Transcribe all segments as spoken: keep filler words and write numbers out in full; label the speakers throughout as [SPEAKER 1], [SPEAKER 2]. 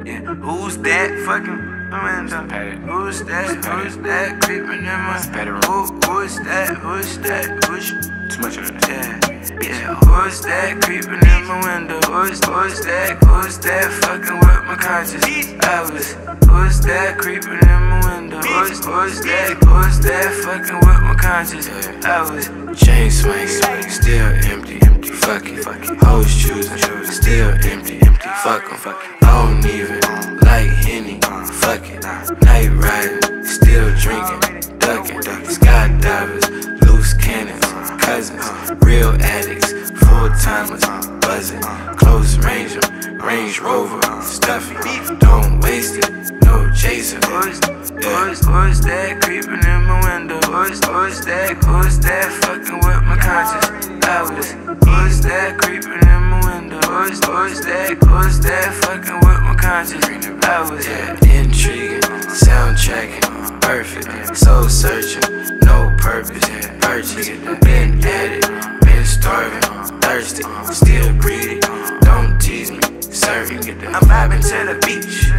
[SPEAKER 1] Yeah, who's that fucking window? Who's that? Who's that creeping in my bedroom? Who, who's that? Who's that? Who's too much of it? Yeah, yeah. Who's that creeping in my window? Who's who's that? Who's that fucking with my conscience? I was. Who's that creeping in my window? Who's who's that? Who's that fucking with my conscience? I was. Chain swinging, still empty, empty. Fuck it, fuck it. Hoes choosing, still empty, empty. Fuck 'em, fuck it. I don't even like Henny. Fuck it. Night riding, still drinking, ducking, skydivers, loose cannons, cousins, real addicts, full timers, buzzing, close range 'em, Range Rover, stuffy. Don't waste it, no chaser. Who's, who's, who's that creeping in my window? Who's, who's that? Who's that fucking with my conscience? I was. Who's that creeping in my window? Who's, who's that? Who's that fucking with my conscience? I was. Yeah, intriguing, soundtracking, perfect, soul searching, no purpose, purchase. Been at it, been starving, thirsty, still greedy. Don't tease me, serve me. I'm vibing to the beach.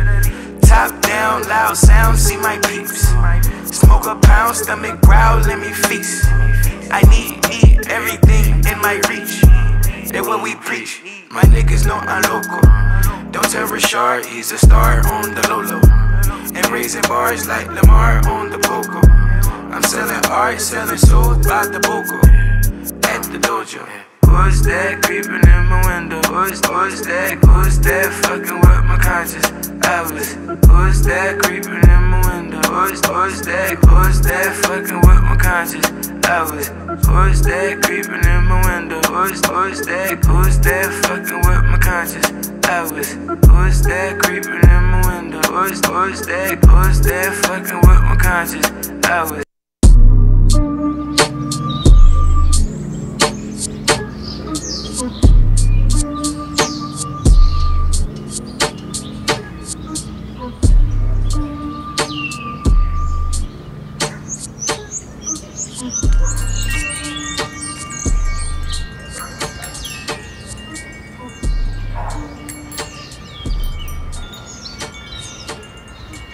[SPEAKER 1] Top down, loud sound, see my peeps. Smoke a pound, stomach growl, let me feast. I need, need everything in my reach. That's what we preach. My niggas know I'm local. Don't tell Rashard, he's a star on the low-low. And raising bars like Lamar on the Poco. I'm selling art, selling souls by the Boko. At the dojo. Who's that creeping in my window? Who's, who's that? Who's that fucking with my conscience? I was. Who's that creeping in my window? Who's, who's that? Who's that fucking with my conscience? I was. Who's that creeping in my window? Who's, who's that? Who's that fucking with my conscience? I was. Who's that creeping in my window? Who's, who's that? Who's that fucking with my conscience? I was.